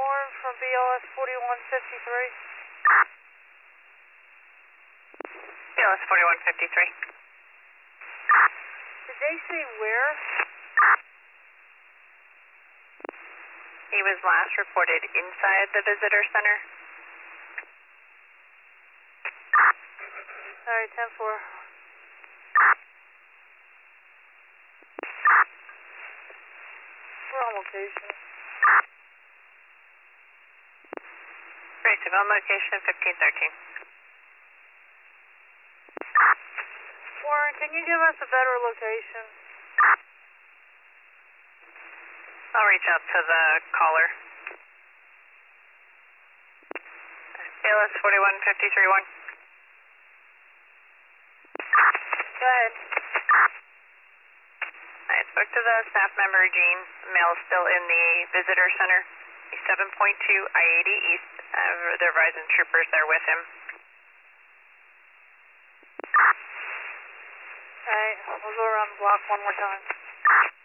Warren from BLS 4153. BLS 4153. Did they say where? He was last reported inside the visitor center. Alright, 10-4. We're on location. Great, so go on location 1513. Warren, can you give us a better location? I'll reach out to the caller. BLS 41531. Go ahead. I spoke to the staff member, Gene. Male is still in the visitor center. He's 7.2 I-80 East. The Verizon troopers there with him. Alright, we'll go around the block one more time.